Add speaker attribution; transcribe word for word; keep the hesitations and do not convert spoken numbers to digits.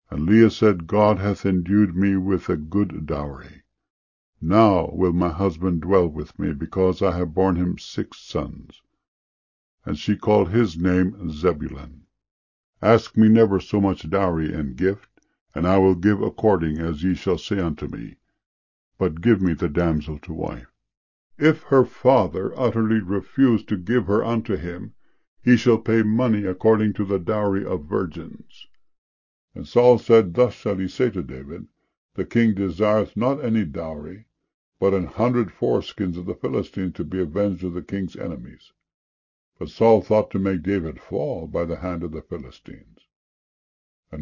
Speaker 1: And Leah said, God hath endued me with a good dowry. Now will my husband dwell with me, because I have borne him six sons. And she called his name Zebulun. Ask me never so much dowry and gift, and I will give according as ye shall say unto me. But give me the damsel to wife. If her father utterly refuse to give her unto him, he shall pay money according to the dowry of virgins. And Saul said, Thus shall he say to David, The king desireth not any dowry, but an hundred foreskins of the Philistines to be avenged of the king's enemies. But Saul thought to make David fall by the hand of the Philistines.